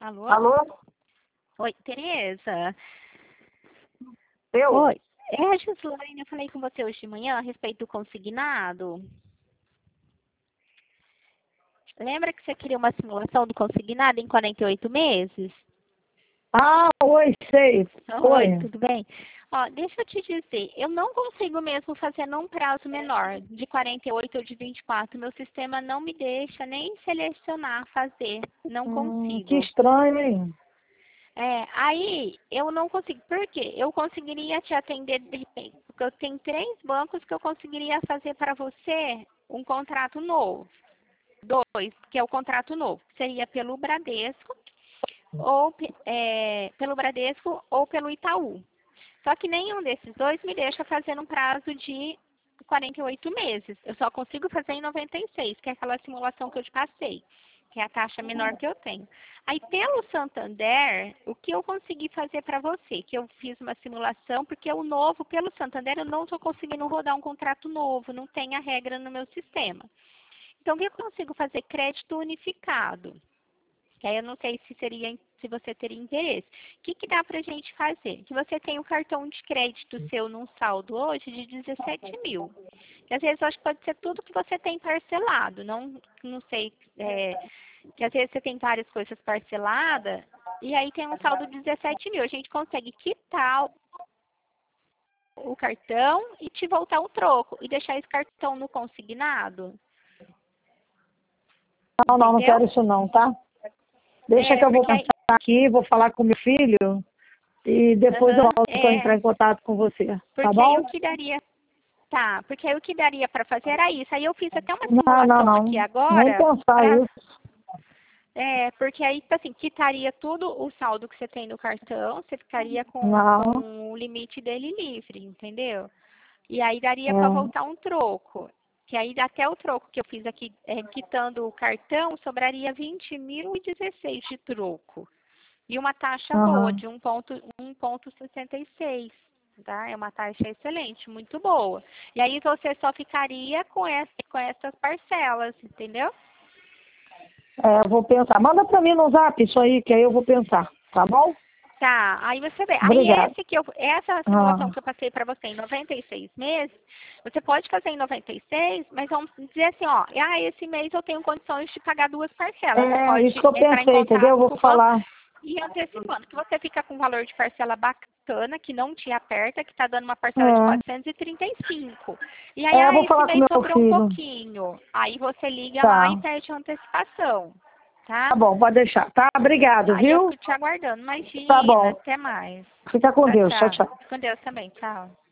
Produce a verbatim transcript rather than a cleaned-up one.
Alô? Alô? Oi, Tereza. Eu? Oi. É a Gislaine, eu falei com você hoje de manhã a respeito do consignado. Lembra que você queria uma simulação do consignado em quarenta e oito meses? Ah, oi, sei. Oi, Oi. tudo bem? Ó, deixa eu te dizer, eu não consigo mesmo fazer num prazo menor, de quarenta e oito ou de vinte e quatro. Meu sistema não me deixa nem selecionar fazer, não Hum, que consigo. estranho, hein? É, aí eu não consigo. Por quê? Eu conseguiria te atender de repente, porque eu tenho três bancos que eu conseguiria fazer para você um contrato novo. Dois, que é o contrato novo. Seria pelo Bradesco, ou pe- é, pelo Bradesco ou pelo Itaú. Só que nenhum desses dois me deixa fazer num prazo de quarenta e oito meses. Eu só consigo fazer em noventa e seis, que é aquela simulação que eu te passei, que é a taxa menor que eu tenho. Aí, pelo Santander, o que eu consegui fazer para você? Que eu fiz uma simulação, porque o novo, pelo Santander, eu não estou conseguindo rodar um contrato novo, não tem a regra no meu sistema. Então, o que eu consigo fazer? Crédito unificado. Que aí eu não sei se seria, se você teria interesse. O que, que dá para a gente fazer? Que você tem um cartão de crédito seu num saldo hoje de dezessete mil. Que às vezes eu acho que pode ser tudo que você tem parcelado. Não, não sei, é, que às vezes você tem várias coisas parceladas e aí tem um saldo de dezessete mil. A gente consegue quitar o cartão e te voltar um troco e deixar esse cartão no consignado. Não, não, não Entendeu? quero isso não, tá? Deixa que É, eu vou porque aí, pensar aqui, vou falar com meu filho e depois eu aham, volto a entrar é, em contato com você, tá porque aí o bom? que daria. Tá, porque aí o que daria para fazer era isso. Aí eu fiz até uma Não, não, simulação aqui não. Nem agora, pensar pra, isso. é, porque aí, tipo assim, quitaria tudo o saldo que você tem no cartão, você ficaria com, Não, com o limite dele livre, entendeu? E aí daria para é. voltar um troco. Que aí até o troco que eu fiz aqui, é, quitando o cartão, sobraria vinte mil e dezesseis de troco. E uma taxa boa, Aham. de um ponto sessenta e seis. Tá? É uma taxa excelente, muito boa. E aí você só ficaria com, essa, com essas parcelas, entendeu? É, eu vou pensar. Manda pra mim no zap isso aí, que aí eu vou pensar, tá bom? Tá, aí você vê. Aí Obrigada. esse que eu, essa simulação Ah, que eu passei para você em noventa e seis meses, você pode fazer em noventa e seis, mas vamos dizer assim, ó, ah, esse mês eu tenho condições de pagar duas parcelas. Você é isso pode que eu entrar em pensei, entendeu? Eu contato vou com o banco falar. e antecipando, que você fica com um valor de parcela bacana, que não te aperta, que está dando uma parcela de É. quatrocentos e trinta e cinco. E aí, É, eu ah, vou esse falar com mês meu sobrou um filho. pouquinho. Aí você liga lá Tá. e pede a antecipação, tá? Tá bom, pode deixar. Tá, obrigado, Aí eu viu? fico te aguardando. Tá Imagina, bom. até mais. Fica com Tchau, Deus. Tchau, tchau. tchau. Com Deus também, tchau.